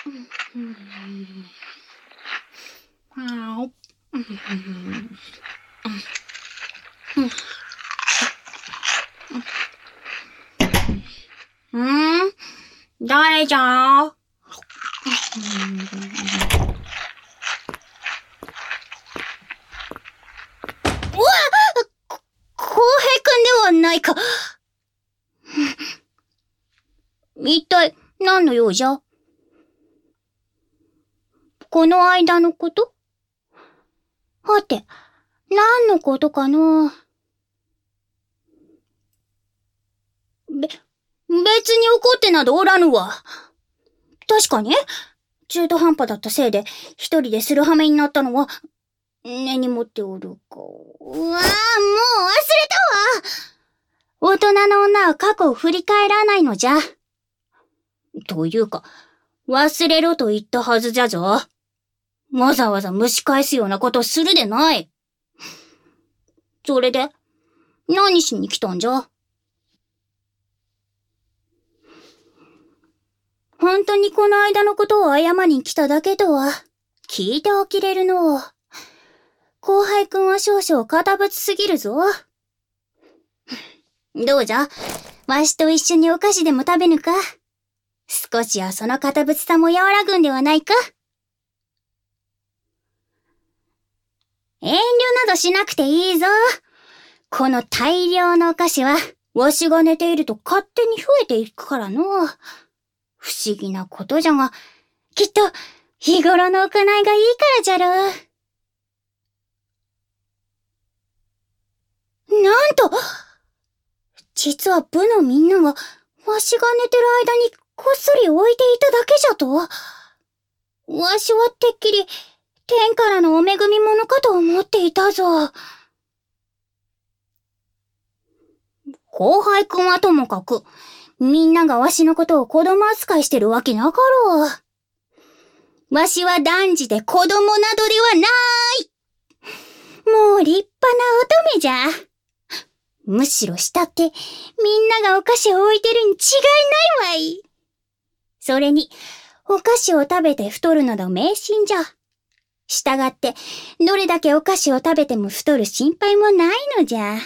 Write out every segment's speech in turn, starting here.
誰じゃ？うわ、浩平くんではないか。一体何の用じゃ？この間のこと？はて、何のことかの？別に怒ってなどおらぬわ。確かに、中途半端だったせいで一人でするはめになったのは根に持っておるか。うわぁ、もう忘れたわ。大人の女は過去を振り返らないのじゃ。というか、忘れろと言ったはずじゃぞ。わざわざ蒸し返すようなことするでない。それで、何しに来たんじゃ？本当にこの間のことを謝りに来ただけとは、聞いておきれるの。後輩くんは少々堅物すぎるぞ。どうじゃ？わしと一緒にお菓子でも食べぬか？少しはその堅物さも和らぐんではないか？遠慮などしなくていいぞ。この大量のお菓子は、わしが寝ていると勝手に増えていくからの。不思議なことじゃが、きっと日頃の行いがいいからじゃろう。なんと、実は部のみんながわしが寝てる間にこっそり置いていただけじゃと？わしはてっきり天からのお恵み物かと思っていたぞ。後輩くんはともかく、みんながわしのことを子供扱いしてるわけなかろう。わしは断じて子供などではない。もう立派な乙女じゃ。むしろしたってみんながお菓子を置いてるに違いないわい。それに、お菓子を食べて太るなど迷信じゃ。したがって、どれだけお菓子を食べても太る心配もないのじゃ。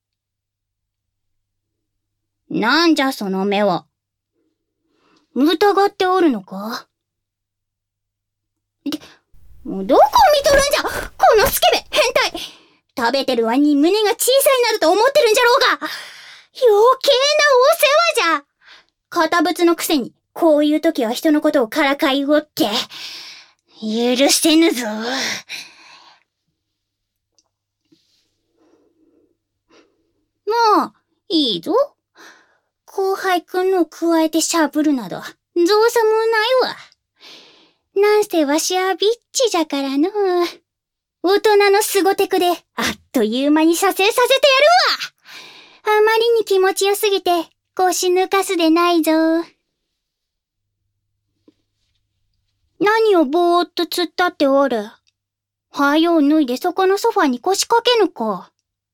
なんじゃその目は。疑っておるのか？どこを見とるんじゃ、このスケベ変態。食べてる割に胸が小さいなどと思ってるんじゃろうが。余計なお世話じゃ。堅物のくせに、こういう時は人のことをからかいおって、許せぬぞ。もう、いいぞ。後輩くんのを加えてしゃぶるなど、造作もないわ。なんせわしはビッチじゃからの。大人のすごテクで、あっという間に射精させてやるわ。あまりに気持ちよすぎて、腰抜かすでないぞ。何をぼーっと突っ立っておる。はよう脱いでそこのソファに腰掛けぬか。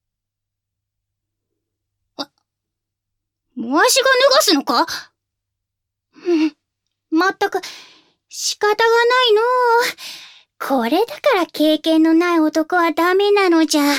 わしが脱がすのか？まったく、仕方がないのう。これだから経験のない男はダメなのじゃ。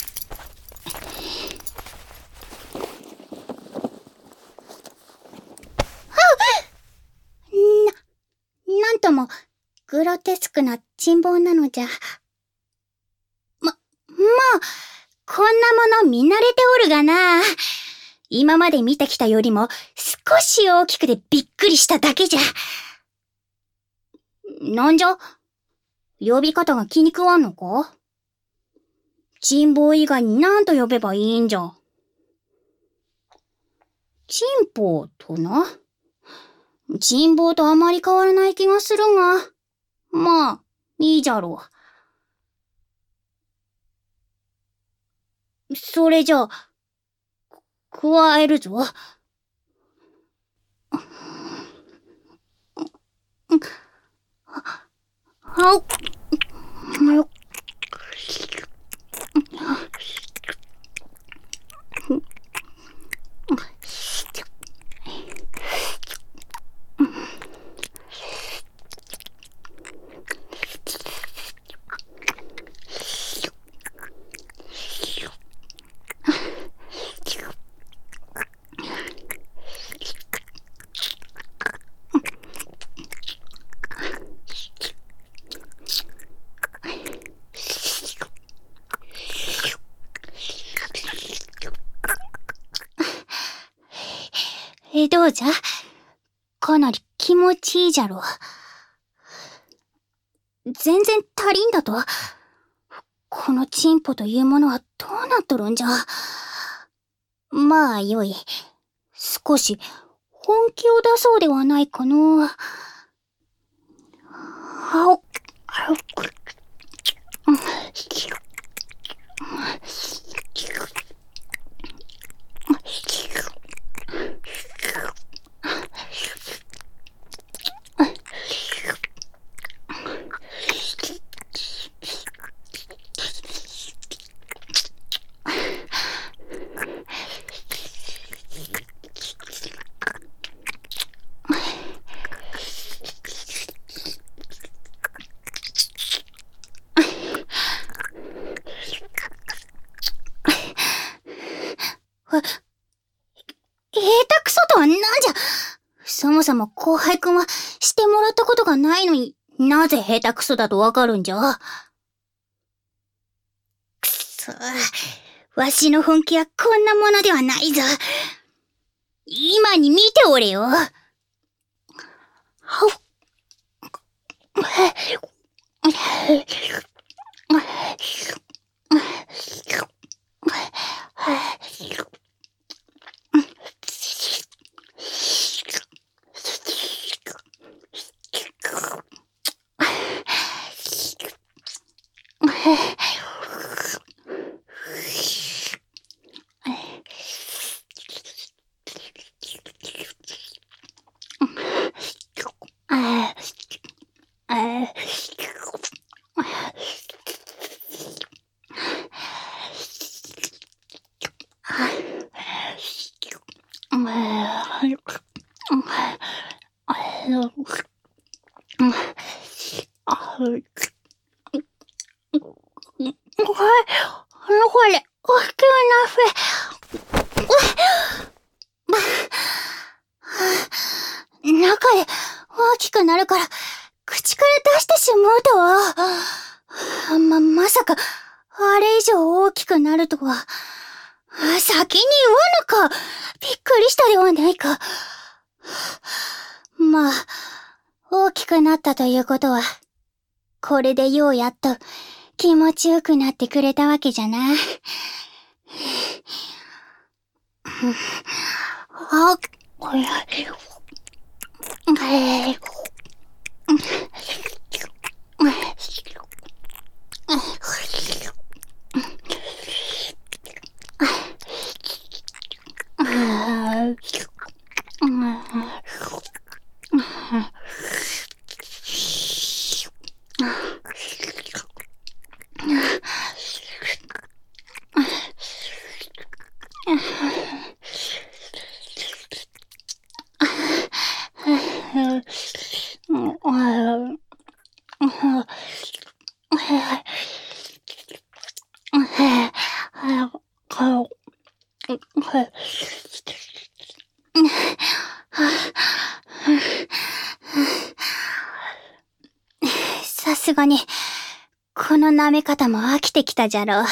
なんとも、グロテスクな珍望なのじゃ。まあ、こんなもの見慣れておるがな。今まで見てきたよりも少し大きくてびっくりしただけじゃ。なんじゃ？呼び方が気に食わんのか？珍宝以外に何と呼べばいいんじゃ。珍宝とな。珍宝とあまり変わらない気がするが。まあ、いいじゃろう。それじゃあ、加えるぞ。はっ。 どうじゃ？かなり気持ちいいじゃろ。全然足りんだと？このチンポというものはどうなっとるんじゃ。まあよい。少し本気を出そうではないかの。下手くそとはなんじゃ。そもそも後輩くんはしてもらったことがないのになぜ下手くそだとわかるんじゃ。くそ、わしの本気はこんなものではないぞ。今に見ておれよ。これ、大きくな中で大きくなるから、口から出してしまうとは。まさか、あれ以上大きくなるとは。先に言わぬか。びっくりしたではないか。まあ、大きくなったということは、これでようやっと気持ちよくなってくれたわけじゃな。さすがに、この舐め方も飽きてきたじゃろう。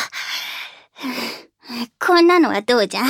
こんなのはどうじゃ？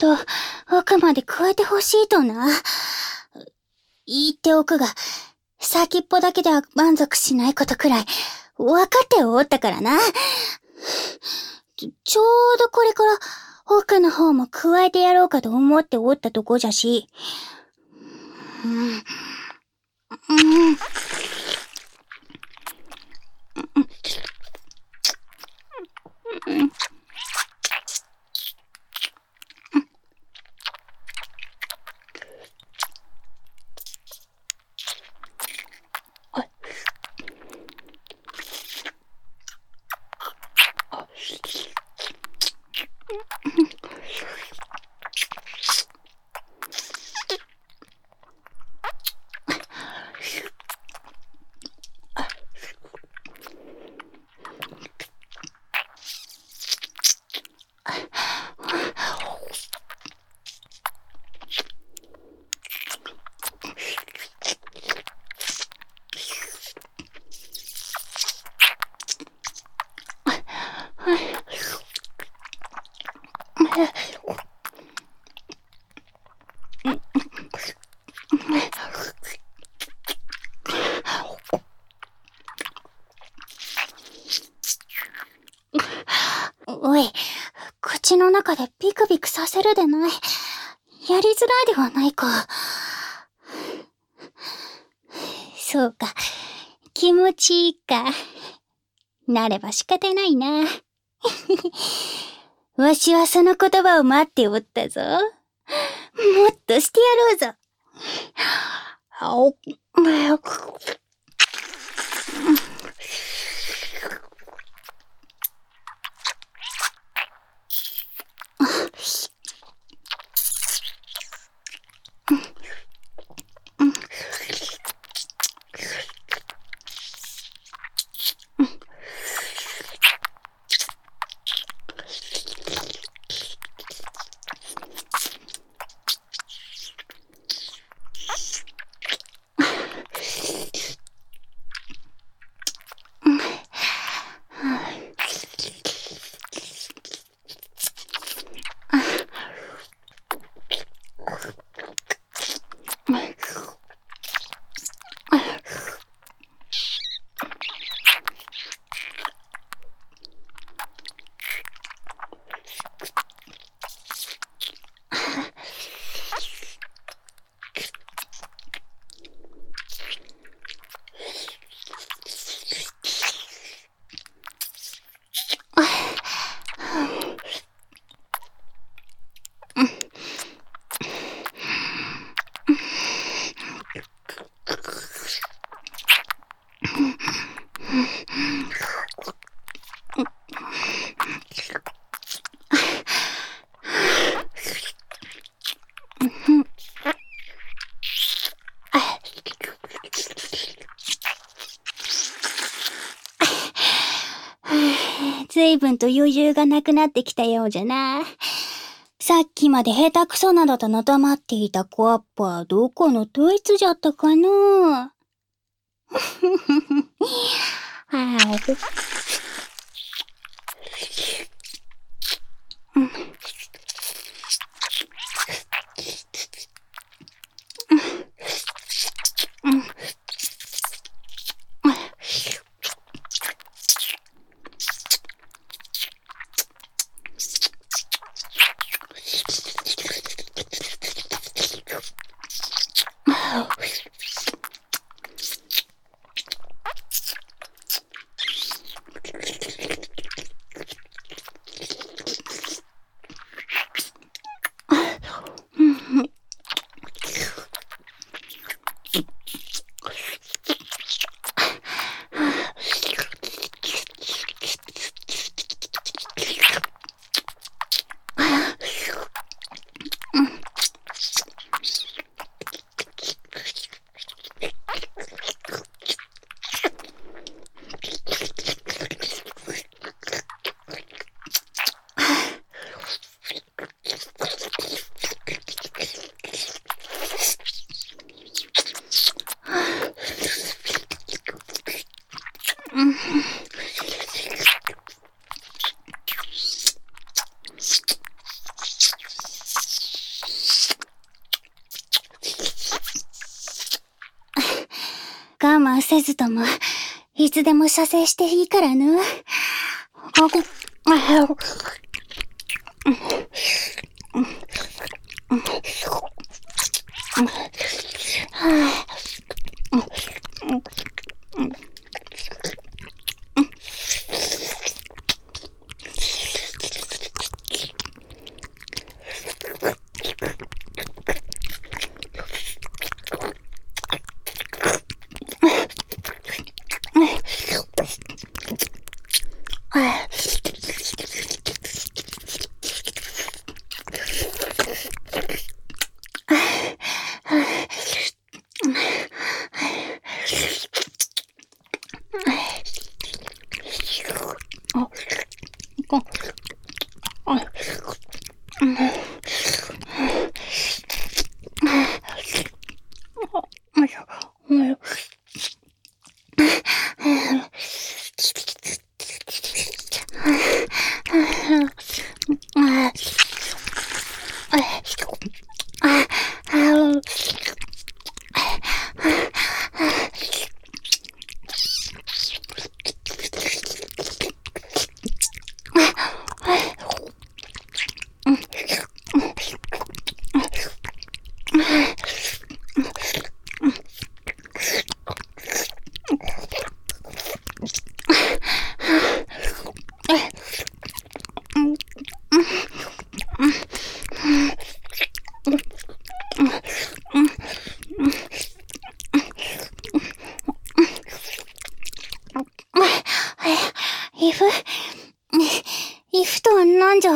と奥まで加えてほしいとな。言っておくが、先っぽだけでは満足しないことくらい分かっておったからな。ちょうどこれから奥の方も加えてやろうかと思っておったとこじゃし。おい、口の中でビクビクさせるでない。やりづらいではないか。そうか、気持ちいいか。なれば仕方ないな。わしはその言葉を待っておったぞ。もっとしてやろうぞ。随分と余裕がなくなってきたようじゃな。さっきまで下手くそなどとのたまっていたコアッパはどこのどいつじゃったかのう。 せずとも、いつでも射精していいからな。イフとはなんじゃ。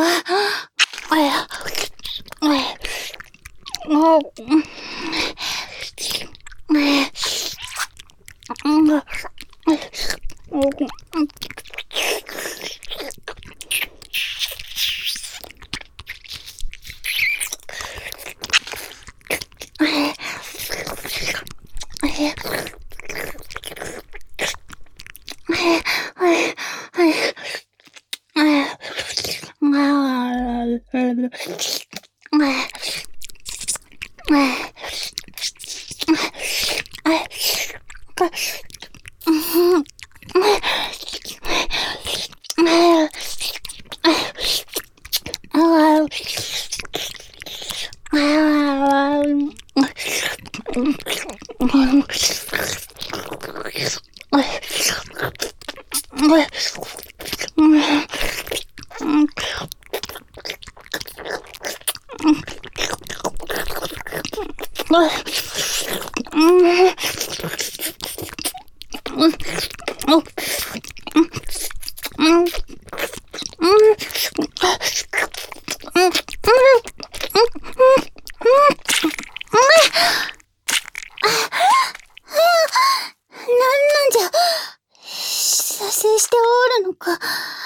射精しておるのか。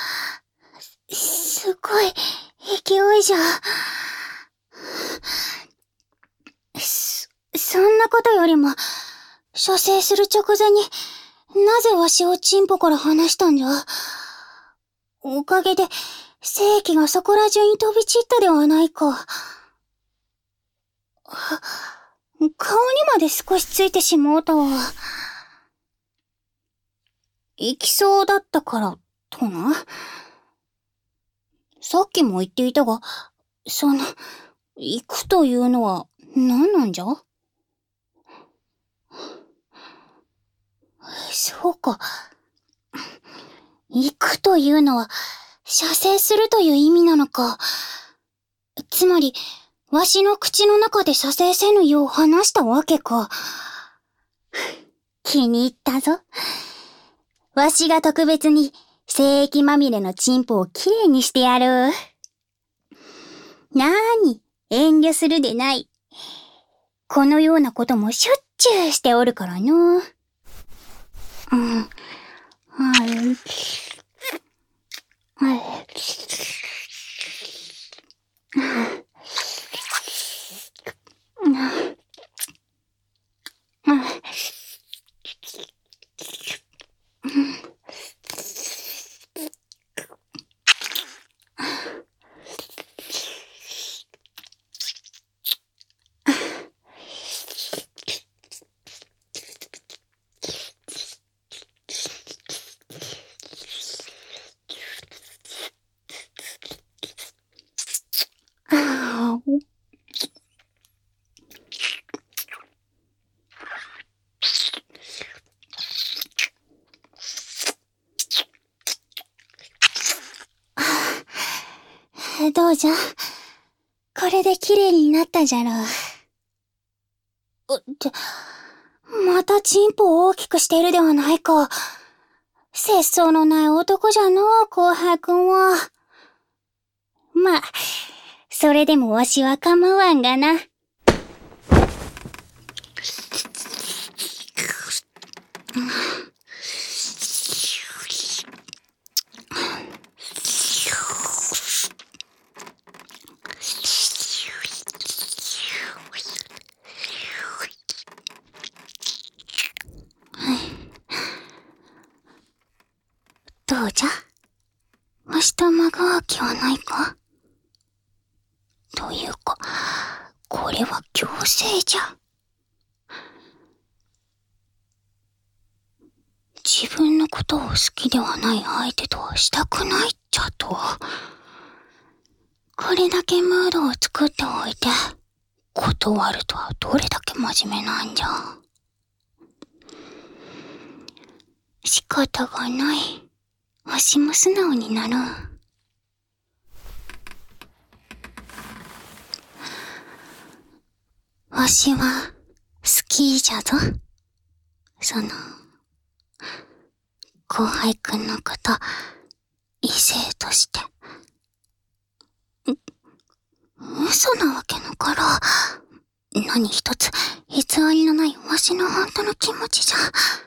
すごい勢いじゃ。そんなことよりも、射精する直前になぜわしをチンポから離したんじゃ。おかげで精液がそこら中に飛び散ったではないか。顔にまで少しついてしまうたわ。行きそうだったからとな。さっきも言っていたが、行くというのは何なんじゃ？そうか。行くというのは、射精するという意味なのか。つまり、わしの口の中で射精せぬよう話したわけか。気に入ったぞ。わしが特別に精液まみれのチンポをきれいにしてやる。なーに、遠慮するでない。このようなこともしょっちゅうしておるからの。 どうじゃ。これで綺麗になったじゃろう。またチンポを大きくしているではないか。節操のない男じゃのう、後輩くんは。まあ、それでもわしは構わんがな。どうじゃ？明日間が気はないか？というか、これは強制じゃ。自分のことを好きではない相手とはしたくないっちゃと。これだけムードを作っておいて、断るとはどれだけ真面目なんじゃ。仕方がない。わしも素直になる。わしは好きじゃぞ。その後輩くんのこと異性として。嘘なわけのから、何一つ偽りのないわしの本当の気持ちじゃ。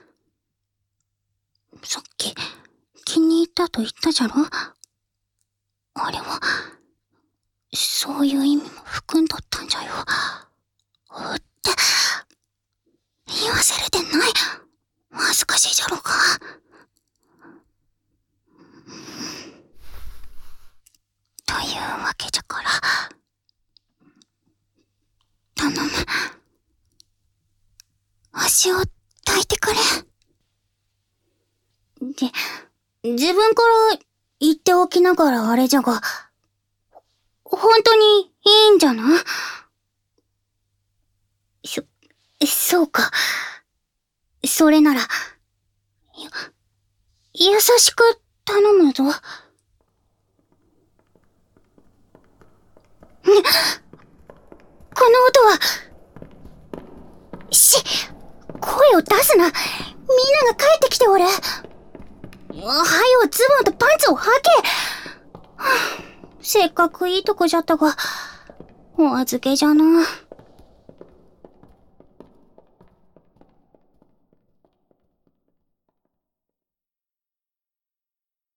さっき気に入ったと言ったじゃろ。あれはそういう意味も含んどったんじゃよ。って言わせれてない。恥ずかしいじゃろうか。というわけじゃから、頼む。わしを抱いてくれ。自分から言っておきながらあれじゃが、本当にいいんじゃな？そうか。それなら、優しく頼むぞ。この音は、声を出すな。みんなが帰ってきておる。はよ、ズボンとパンツを履け。せっかくいいとこじゃったが、お預けじゃな。